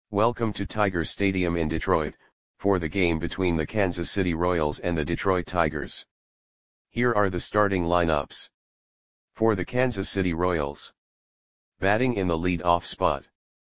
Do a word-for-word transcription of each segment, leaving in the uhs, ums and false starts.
Welcome to Tiger Stadium in Detroit, for the game between the Kansas City Royals and the Detroit Tigers. Here are the starting lineups. For the Kansas City Royals. Batting in the lead-off spot.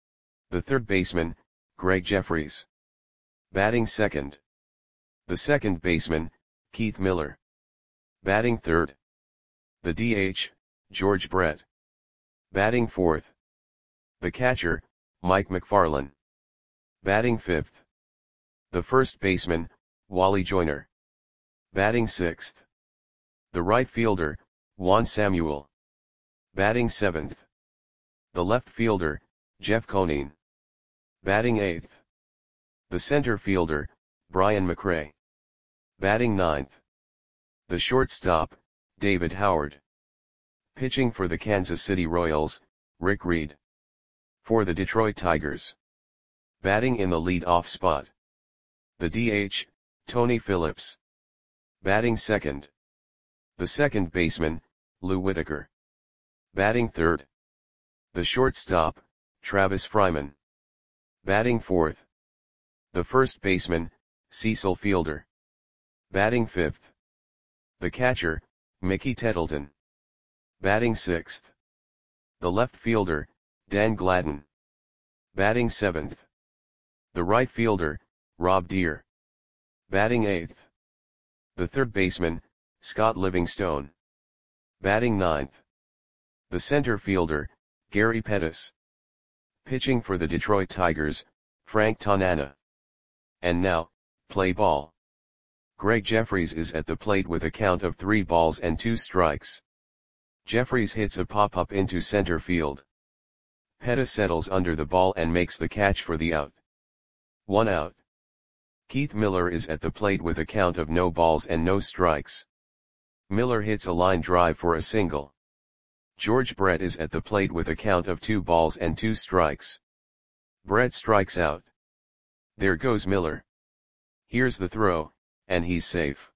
The third baseman, Gregg Jefferies. Batting second. The second baseman, Keith Miller. Batting third. The D H, George Brett. Batting fourth. The catcher, Mike Macfarlane. Batting fifth. The first baseman, Wally Joyner. Batting sixth. The right fielder, Juan Samuel. Batting seventh. The left fielder, Jeff Conine. Batting eighth. The center fielder, Brian McRae. Batting ninth. The shortstop, David Howard. Pitching for the Kansas City Royals, Rick Reed. For the Detroit Tigers. Batting in the lead-off spot. The D H, Tony Phillips. Batting second. The second baseman, Lou Whitaker. Batting third. The shortstop, Travis Fryman. Batting fourth. The first baseman, Cecil Fielder. Batting fifth. The catcher, Mickey Tettleton. Batting sixth. The left fielder, Dan Gladden. Batting seventh. The right fielder, Rob Deere. Batting eighth. The third baseman, Scott Livingstone. Batting ninth. The center fielder, Gary Pettis. Pitching for the Detroit Tigers, Frank Tanana. And now, play ball. Gregg Jefferies is at the plate with a count of three balls and two strikes. Jefferies hits a pop-up into center field. Pettis settles under the ball and makes the catch for the out. One out. Keith Miller is at the plate with a count of no balls and no strikes. Miller hits a line drive for a single. George Brett is at the plate with a count of two balls and two strikes. Brett strikes out. There goes Miller. Here's the throw, and he's safe.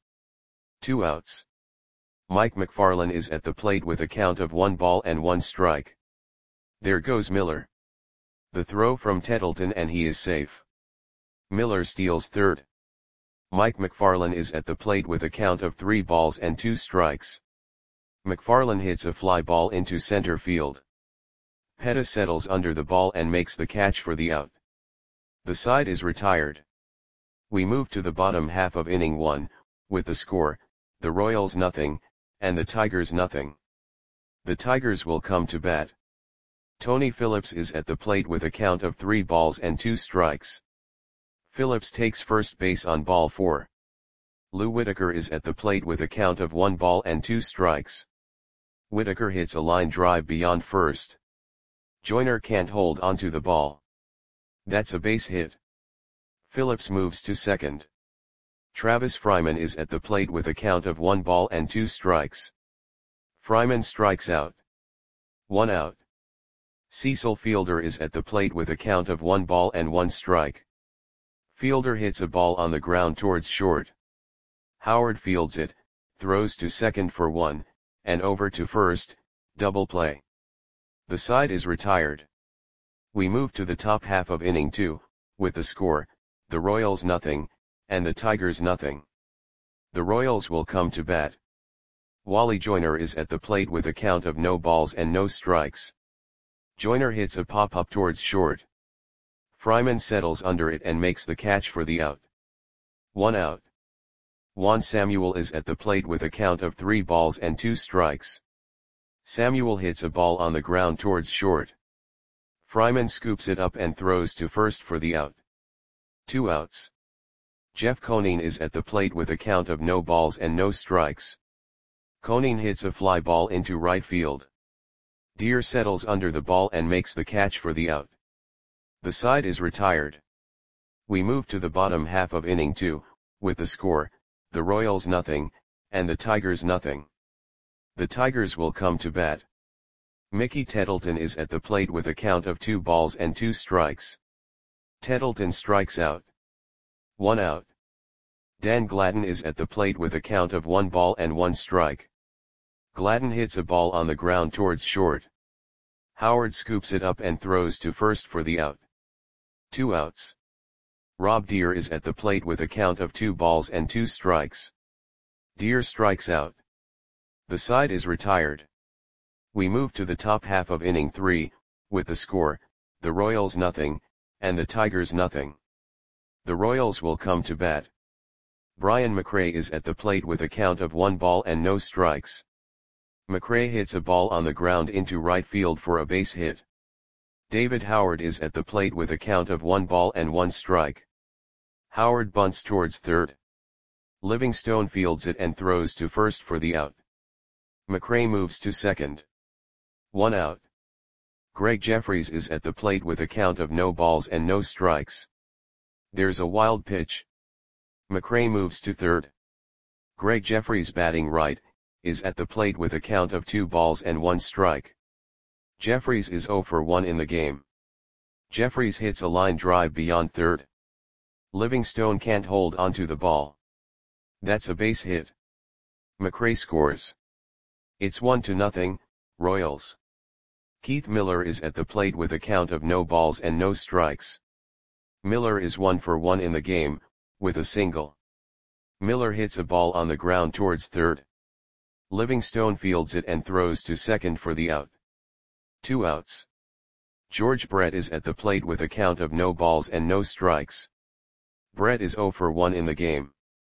Two outs. Mike Macfarlane is at the plate with a count of one ball and one strike. There goes Miller. The throw from Tettleton and he is safe. Miller steals third. Mike Macfarlane is at the plate with a count of three balls and two strikes. Macfarlane hits a fly ball into center field. Pettis settles under the ball and makes the catch for the out. The side is retired. We move to the bottom half of inning one, with the score, the Royals nothing, and the Tigers nothing. The Tigers will come to bat. Tony Phillips is at the plate with a count of three balls and two strikes. Phillips takes first base on ball four. Lou Whitaker is at the plate with a count of one ball and two strikes. Whitaker hits a line drive beyond first. Joyner can't hold onto the ball. That's a base hit. Phillips moves to second. Travis Fryman is at the plate with a count of one ball and two strikes. Fryman strikes out. One out. Cecil Fielder is at the plate with a count of one ball and one strike. Fielder hits a ball on the ground towards short. Howard fields it, throws to second for one, and over to first, double play. The side is retired. We move to the top half of inning two, with the score, the Royals nothing, and the Tigers nothing. The Royals will come to bat. Wally Joyner is at the plate with a count of no balls and no strikes. Joyner hits a pop-up towards short. Fryman settles under it and makes the catch for the out. One out. Juan Samuel is at the plate with a count of three balls and two strikes. Samuel hits a ball on the ground towards short. Fryman scoops it up and throws to first for the out. Two outs. Jeff Conine is at the plate with a count of no balls and no strikes. Conine hits a fly ball into right field. Deere settles under the ball and makes the catch for the out. The side is retired. We move to the bottom half of inning two, with the score, the Royals nothing, and the Tigers nothing. The Tigers will come to bat. Mickey Tettleton is at the plate with a count of two balls and two strikes. Tettleton strikes out. One out. Dan Gladden is at the plate with a count of one ball and one strike. Gladden hits a ball on the ground towards short. Howard scoops it up and throws to first for the out. Two outs. Rob Deere is at the plate with a count of two balls and two strikes. Deere strikes out. The side is retired. We move to the top half of inning three, with the score, the Royals nothing, and the Tigers nothing. The Royals will come to bat. Brian McRae is at the plate with a count of one ball and no strikes. McRae hits a ball on the ground into right field for a base hit. David Howard is at the plate with a count of one ball and one strike. Howard bunts towards third. Livingstone fields it and throws to first for the out. McRae moves to second. One out. Greg Jeffries is at the plate with a count of no balls and no strikes. There's a wild pitch. McRae moves to third. Greg Jeffries, batting right, is at the plate with a count of two balls and one strike. Jeffries is oh for one in the game. Jeffries hits a line drive beyond third. Livingstone can't hold onto the ball. That's a base hit. McRae scores. It's one to nothing, Royals. Keith Miller is at the plate with a count of no balls and no strikes. Miller is one for one in the game, with a single. Miller hits a ball on the ground towards third. Livingstone fields it and throws to second for the out. Two outs. George Brett is at the plate with a count of no balls and no strikes. Brett is oh for one in the game.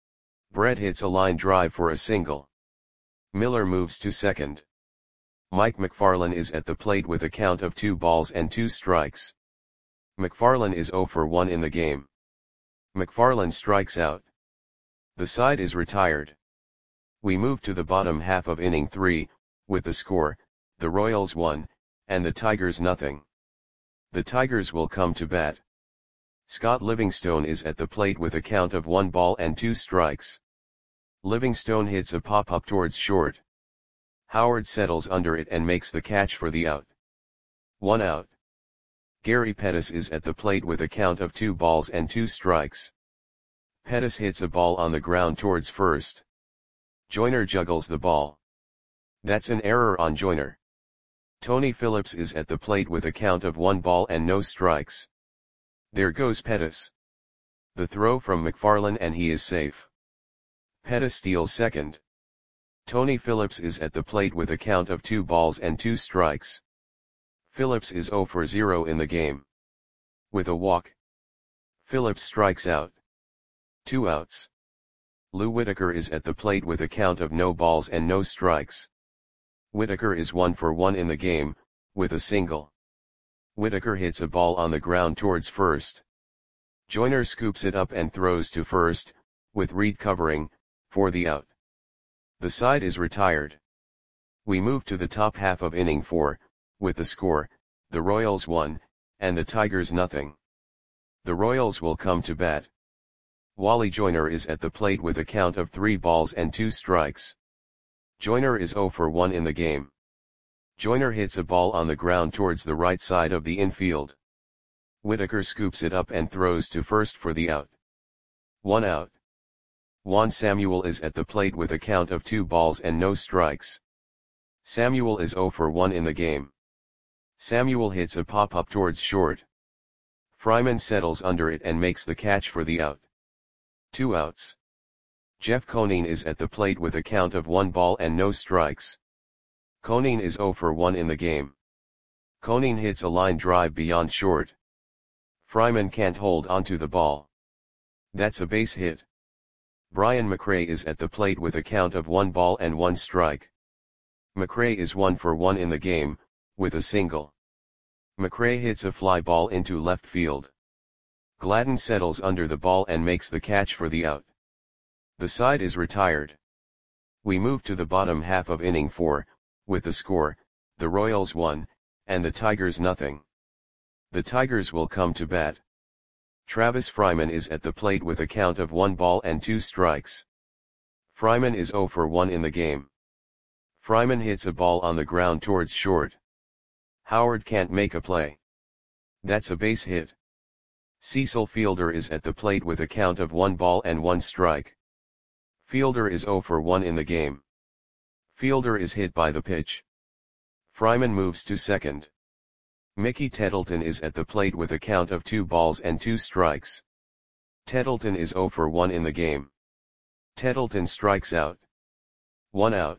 Brett hits a line drive for a single. Miller moves to second. Mike McFarland is at the plate with a count of two balls and two strikes. McFarland is oh for one in the game. McFarland strikes out. The side is retired. We move to the bottom half of inning three, with the score, the Royals one, and the Tigers nothing. The Tigers will come to bat. Scott Livingstone is at the plate with a count of one ball and two strikes. Livingstone hits a pop-up towards short. Howard settles under it and makes the catch for the out. One out. Gary Pettis is at the plate with a count of two balls and two strikes. Pettis hits a ball on the ground towards first. Joyner juggles the ball. That's an error on Joyner. Tony Phillips is at the plate with a count of one ball and no strikes. There goes Pettis. The throw from McFarland and he is safe. Pettis steals second. Tony Phillips is at the plate with a count of two balls and two strikes. Phillips is oh for zero in the game. With a walk. Phillips strikes out. Two outs. Lou Whitaker is at the plate with a count of no balls and no strikes. Whitaker is one for one in the game, with a single. Whitaker hits a ball on the ground towards first. Joyner scoops it up and throws to first, with Reed covering, for the out. The side is retired. We move to the top half of inning four, with the score, the Royals one, and the Tigers nothing. The Royals will come to bat. Wally Joyner is at the plate with a count of three balls and two strikes. Joyner is oh for one in the game. Joyner hits a ball on the ground towards the right side of the infield. Whitaker scoops it up and throws to first for the out. One out. Juan Samuel is at the plate with a count of two balls and no strikes. Samuel is oh for one in the game. Samuel hits a pop-up towards short. Fryman settles under it and makes the catch for the out. Two outs. Jeff Conine is at the plate with a count of one ball and no strikes. Conine is oh for one in the game. Conine hits a line drive beyond short. Fryman can't hold onto the ball. That's a base hit. Brian McRae is at the plate with a count of one ball and one strike. McRae is one for one in the game, with a single. McRae hits a fly ball into left field. Gladden settles under the ball and makes the catch for the out. The side is retired. We move to the bottom half of inning four, with the score, the Royals one, and the Tigers nothing. The Tigers will come to bat. Travis Fryman is at the plate with a count of one ball and two strikes. Fryman is oh for one in the game. Fryman hits a ball on the ground towards short. Howard can't make a play. That's a base hit. Cecil Fielder is at the plate with a count of one ball and one strike. Fielder is oh for one in the game. Fielder is hit by the pitch. Fryman moves to second. Mickey Tettleton is at the plate with a count of two balls and two strikes. Tettleton is zero for one in the game. Tettleton strikes out. One out.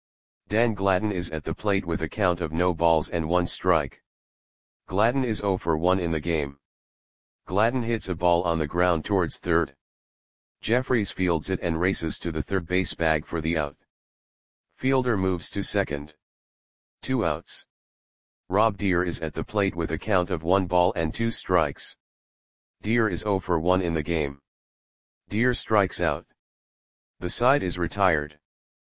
Dan Gladden is at the plate with a count of no balls and one strike. Gladden is zero for one in the game. Gladden hits a ball on the ground towards third. Jeffries fields it and races to the third base bag for the out. Fielder moves to second. Two outs. Rob Deere is at the plate with a count of one ball and two strikes. Deere is zero for one in the game. Deere strikes out. The side is retired.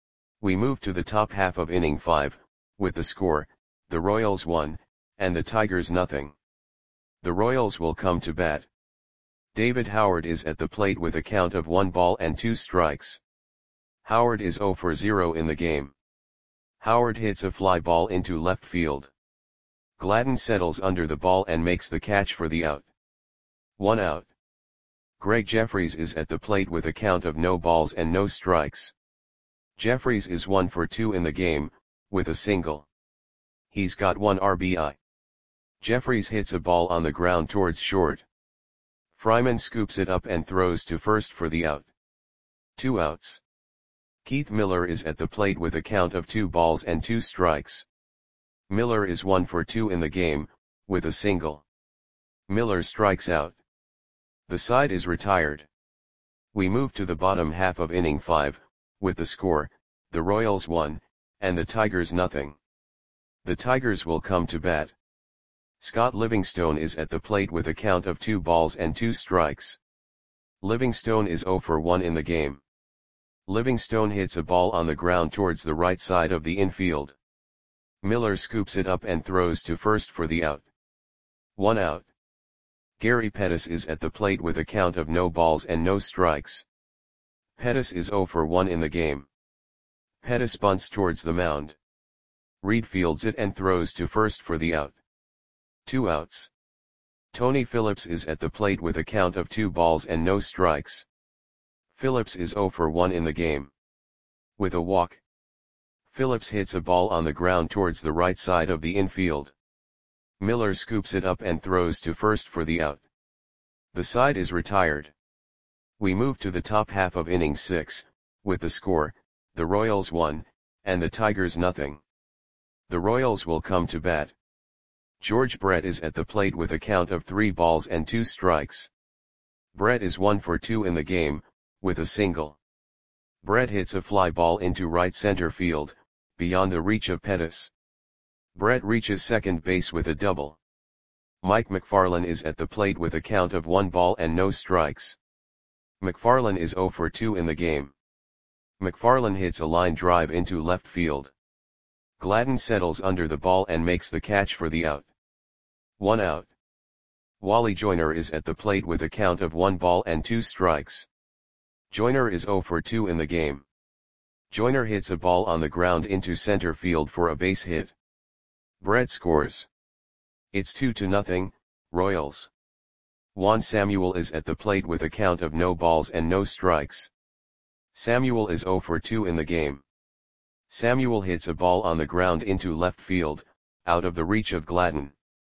We move to the top half of inning five, with the score, the Royals one, and the Tigers nothing. The Royals will come to bat. David Howard is at the plate with a count of one ball and two strikes. Howard is zero for zero in the game. Howard hits a fly ball into left field. Gladden settles under the ball and makes the catch for the out. One out. Greg Jeffries is at the plate with a count of no balls and no strikes. Jeffries is one for two in the game, with a single. He's got one R B I. Jeffries hits a ball on the ground towards short. Fryman scoops it up and throws to first for the out. Two outs. Keith Miller is at the plate with a count of two balls and two strikes. Miller is one for two in the game, with a single. Miller strikes out. The side is retired. We move to the bottom half of inning five, with the score, the Royals one, and the Tigers nothing. The Tigers will come to bat. Scott Livingstone is at the plate with a count of two balls and two strikes. Livingstone is zero for one in the game. Livingstone hits a ball on the ground towards the right side of the infield. Miller scoops it up and throws to first for the out. One out. Gary Pettis is at the plate with a count of no balls and no strikes. Pettis is zero for one in the game. Pettis bunts towards the mound. Reed fields it and throws to first for the out. Two outs. Tony Phillips is at the plate with a count of two balls and no strikes. Phillips is zero for one in the game. With a walk. Phillips hits a ball on the ground towards the right side of the infield. Miller scoops it up and throws to first for the out. The side is retired. We move to the top half of inning six, with the score, the Royals one, and the Tigers nothing. The Royals will come to bat. George Brett is at the plate with a count of three balls and two strikes. Brett is one for two in the game, with a single. Brett hits a fly ball into right center field, beyond the reach of Pettis. Brett reaches second base with a double. Mike McFarland is at the plate with a count of one ball and no strikes. McFarland is zero for two in the game. McFarland hits a line drive into left field. Gladden settles under the ball and makes the catch for the out. One out. Wally Joyner is at the plate with a count of one ball and two strikes. Joyner is zero for two in the game. Joyner hits a ball on the ground into center field for a base hit. Brett scores. It's two to nothing, Royals. Juan Samuel is at the plate with a count of no balls and no strikes. Samuel is zero for two in the game. Samuel hits a ball on the ground into left field, out of the reach of Gladden.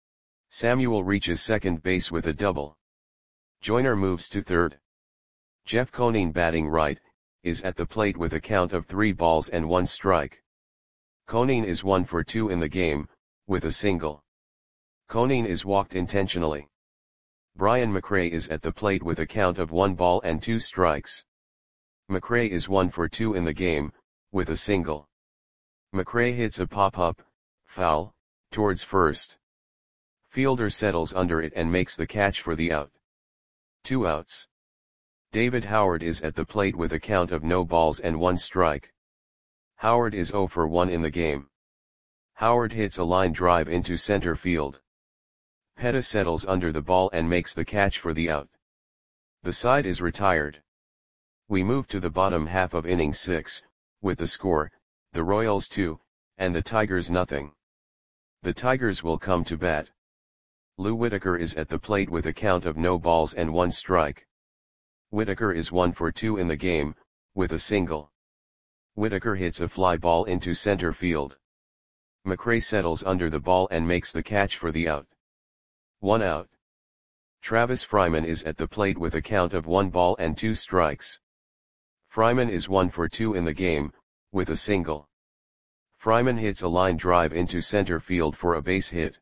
Samuel reaches second base with a double. Joyner moves to third. Jeff Conine, batting right, is at the plate with a count of three balls and one strike. Conine is one for two in the game, with a single. Conine is walked intentionally. Brian McRae is at the plate with a count of one ball and two strikes. McRae is one for two in the game, with a single. McRae hits a pop-up, foul, towards first. Fielder settles under it and makes the catch for the out. Two outs. David Howard is at the plate with a count of no balls and one strike. Howard is zero for one in the game. Howard hits a line drive into center field. Pettis settles under the ball and makes the catch for the out. The side is retired. We move to the bottom half of inning six, with the score, the Royals two, and the Tigers nothing. The Tigers will come to bat. Lou Whitaker is at the plate with a count of no balls and one strike. Whitaker is one for two in the game, with a single. Whitaker hits a fly ball into center field. McRae settles under the ball and makes the catch for the out. One out. Travis Fryman is at the plate with a count of one ball and two strikes. Fryman is one for two in the game, with a single. Fryman hits a line drive into center field for a base hit.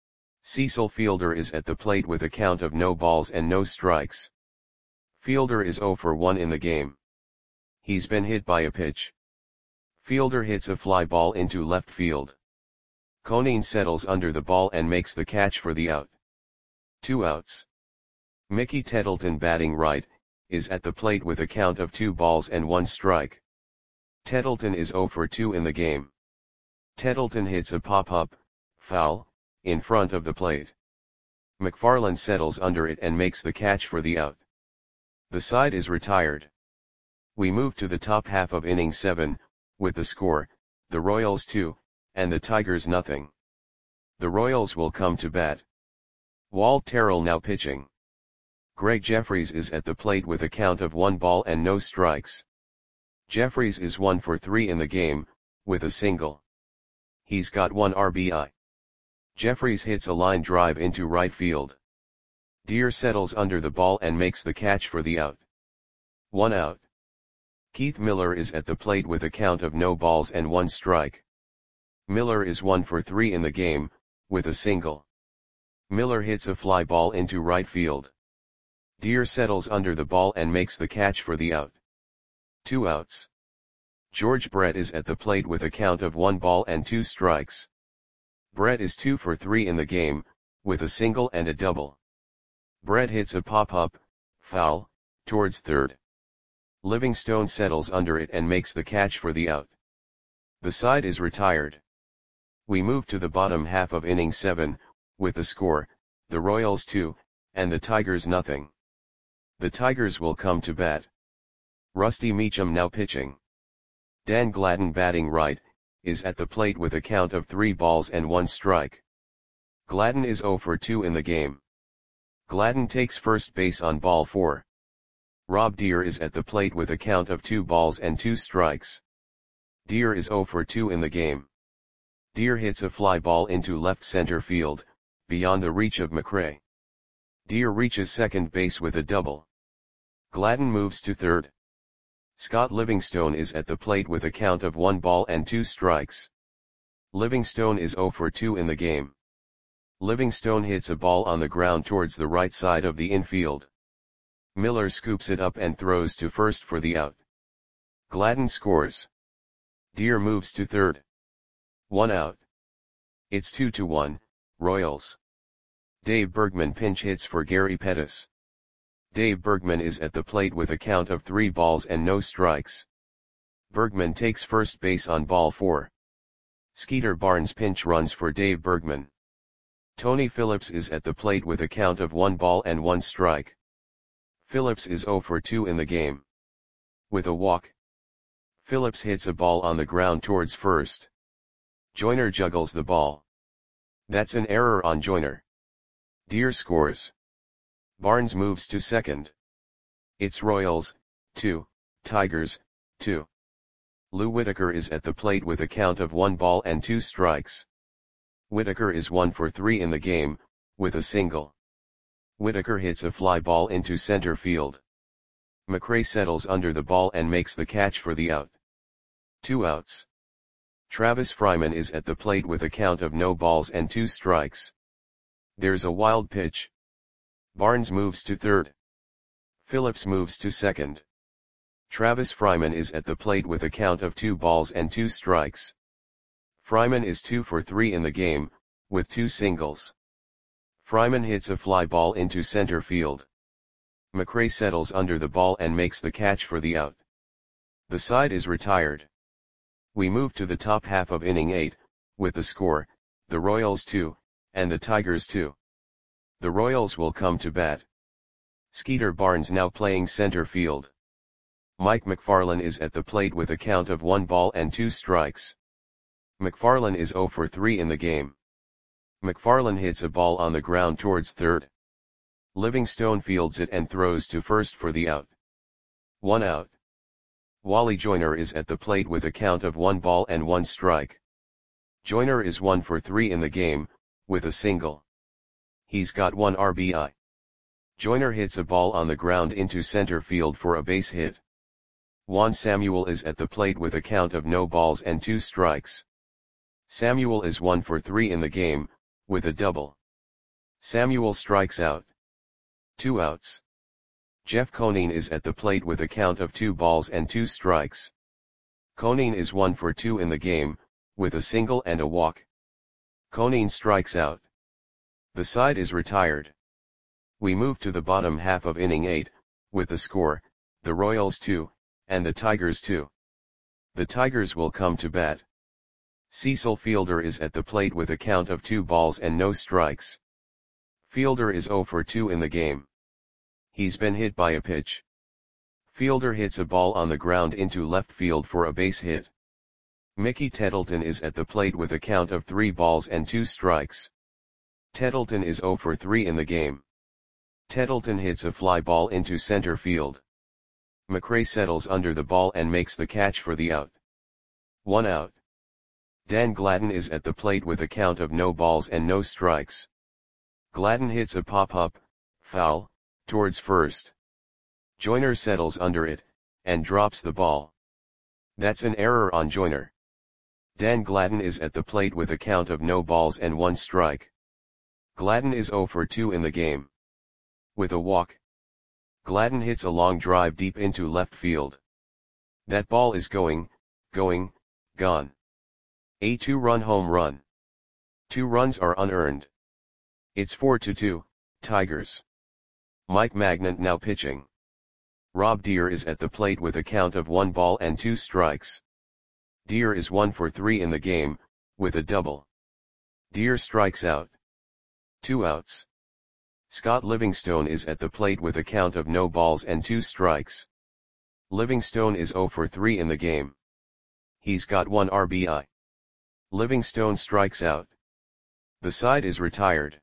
Cecil Fielder is at the plate with a count of no balls and no strikes. Fielder is zero for one in the game. He's been hit by a pitch. Fielder hits a fly ball into left field. Conine settles under the ball and makes the catch for the out. Two outs. Mickey Tettleton, batting right, is at the plate with a count of two balls and one strike. Tettleton is zero for two in the game. Tettleton hits a pop-up, foul, in front of the plate. McFarland settles under it and makes the catch for the out. The side is retired. We move to the top half of inning seven, with the score, the Royals two, and the Tigers nothing. The Royals will come to bat. Walt Terrell now pitching. Greg Jeffries is at the plate with a count of one ball and no strikes. Jeffries is one for three in the game, with a single. He's got one R B I. Jeffries hits a line drive into right field. Deere settles under the ball and makes the catch for the out. One out. Keith Miller is at the plate with a count of no balls and one strike. Miller is one for three in the game, with a single. Miller hits a fly ball into right field. Deere settles under the ball and makes the catch for the out. Two outs. George Brett is at the plate with a count of one ball and two strikes. Brett is two for three in the game, with a single and a double. Brett hits a pop-up, foul, towards third. Livingstone settles under it and makes the catch for the out. The side is retired. We move to the bottom half of inning seven, with the score, the Royals two, and the Tigers nothing. The Tigers will come to bat. Rusty Meacham now pitching. Dan Gladden, batting right, is at the plate with a count of three balls and one strike. Gladden is zero for two in the game. Gladden takes first base on ball four. Rob Deere is at the plate with a count of two balls and two strikes. Deere is zero for two in the game. Deere hits a fly ball into left center field, beyond the reach of McRae. Deere reaches second base with a double. Gladden moves to third. Scott Livingstone is at the plate with a count of one ball and two strikes. Livingstone is zero for two in the game. Livingstone hits a ball on the ground towards the right side of the infield. Miller scoops it up and throws to first for the out. Gladden scores. Deere moves to third. One out. It's two to one, Royals. Dave Bergman pinch hits for Gary Pettis. Dave Bergman is at the plate with a count of three balls and no strikes. Bergman takes first base on ball four. Skeeter Barnes pinch runs for Dave Bergman. Tony Phillips is at the plate with a count of one ball and one strike. Phillips is zero for two in the game. With a walk. Phillips hits a ball on the ground towards first. Joyner juggles the ball. That's an error on Joyner. Deere scores. Barnes moves to second. It's Royals, two, Tigers, two. Lou Whitaker is at the plate with a count of one ball and two strikes. Whitaker is one for three in the game, with a single. Whitaker hits a fly ball into center field. McRae settles under the ball and makes the catch for the out. Two outs. Travis Fryman is at the plate with a count of no balls and two strikes. There's a wild pitch. Barnes moves to third. Phillips moves to second. Travis Fryman is at the plate with a count of two balls and two strikes. Fryman is two for three in the game, with two singles. Fryman hits a fly ball into center field. McRae settles under the ball and makes the catch for the out. The side is retired. We move to the top half of inning eight, with the score, the Royals two, and the Tigers two. The Royals will come to bat. Skeeter Barnes now playing center field. Mike McFarland is at the plate with a count of one ball and two strikes. McFarland is zero for three in the game. McFarland hits a ball on the ground towards third. Livingstone fields it and throws to first for the out. One out. Wally Joyner is at the plate with a count of one ball and one strike. Joyner is one for three in the game, with a single. He's got one R B I. Joyner hits a ball on the ground into center field for a base hit. Juan Samuel is at the plate with a count of no balls and two strikes. Samuel is one for three in the game, with a double. Samuel strikes out. Two outs. Jeff Conine is at the plate with a count of two balls and two strikes. Conine is one for two in the game, with a single and a walk. Conine strikes out. The side is retired. We move to the bottom half of inning eight, with the score, the Royals two, and the Tigers two. The Tigers will come to bat. Cecil Fielder is at the plate with a count of two balls and no strikes. Fielder is zero for two in the game. He's been hit by a pitch. Fielder hits a ball on the ground into left field for a base hit. Mickey Tettleton is at the plate with a count of three balls and two strikes. Tettleton is zero for three in the game. Tettleton hits a fly ball into center field. McRae settles under the ball and makes the catch for the out. One out. Dan Gladden is at the plate with a count of no balls and no strikes. Gladden hits a pop-up, foul, towards first. Joyner settles under it, and drops the ball. That's an error on Joyner. Dan Gladden is at the plate with a count of no balls and one strike. Gladden is zero for two in the game. With a walk. Gladden hits a long drive deep into left field. That ball is going, going, gone. A two-run home run. Two runs are unearned. It's four to two, Tigers. Mike Magnant now pitching. Rob Deer is at the plate with a count of one ball and two strikes. Deer is one for three in the game, with a double. Deer strikes out. Two outs. Scott Livingstone is at the plate with a count of no balls and two strikes. Livingstone is zero for three in the game. He's got one R B I. Livingstone strikes out. The side is retired.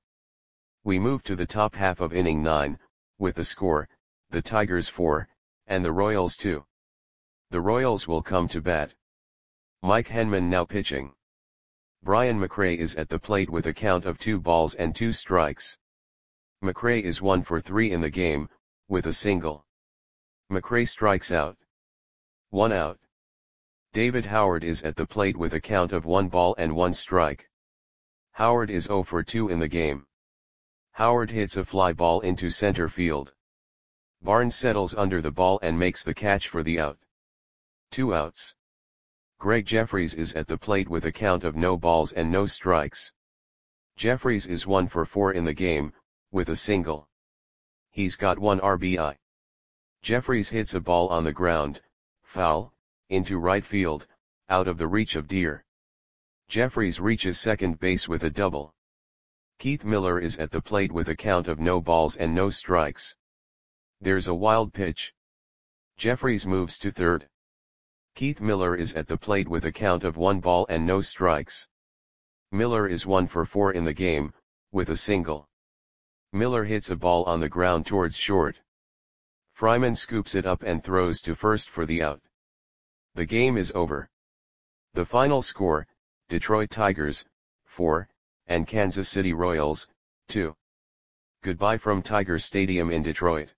We move to the top half of inning nine, with the score, the Tigers four, and the Royals two. The Royals will come to bat. Mike Henman now pitching. Brian McRae is at the plate with a count of two balls and two strikes. McRae is one for three in the game, with a single. McRae strikes out. One out. David Howard is at the plate with a count of one ball and one strike. Howard is zero for two in the game. Howard hits a fly ball into center field. Barnes settles under the ball and makes the catch for the out. Two outs. Greg Jeffries is at the plate with a count of no balls and no strikes. Jeffries is one for four in the game, with a single. He's got one R B I. Jeffries hits a ball on the ground, foul, into right field, out of the reach of Deer. Jeffries reaches second base with a double. Keith Miller is at the plate with a count of no balls and no strikes. There's a wild pitch. Jeffries moves to third. Keith Miller is at the plate with a count of one ball and no strikes. Miller is one for four in the game, with a single. Miller hits a ball on the ground towards short. Fryman scoops it up and throws to first for the out. The game is over. The final score, Detroit Tigers, four, and Kansas City Royals, two. Goodbye from Tiger Stadium in Detroit.